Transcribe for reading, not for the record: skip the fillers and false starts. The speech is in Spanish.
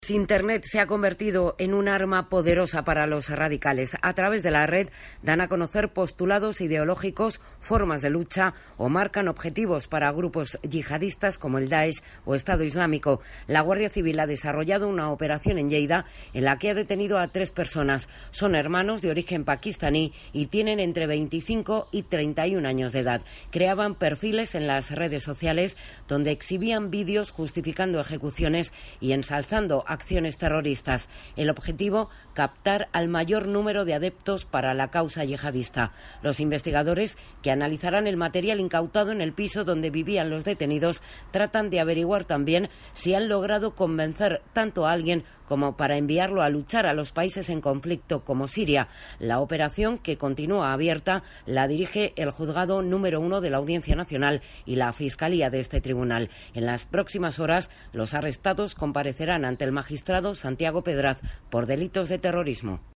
Internet se ha convertido en un arma poderosa para los radicales. A través de la red dan a conocer postulados ideológicos, formas de lucha o marcan objetivos para grupos yihadistas como el Daesh o Estado Islámico. La Guardia Civil ha desarrollado una operación en Lleida en la que ha detenido a 3 personas. Son hermanos de origen pakistaní y tienen entre 25 y 31 años de edad. Creaban perfiles en las redes sociales donde exhibían vídeos justificando ejecuciones y ensalzando acciones terroristas. El objetivo, captar al mayor número de adeptos para la causa yihadista. Los investigadores, que analizarán el material incautado en el piso donde vivían los detenidos, tratan de averiguar también si han logrado convencer tanto a alguien como para enviarlo a luchar a los países en conflicto como Siria. La operación, que continúa abierta, la dirige el Juzgado número 1 de la Audiencia Nacional y la Fiscalía de este tribunal. En las próximas horas, los arrestados comparecerán ante el magistrado Santiago Pedraz por delitos de terrorismo.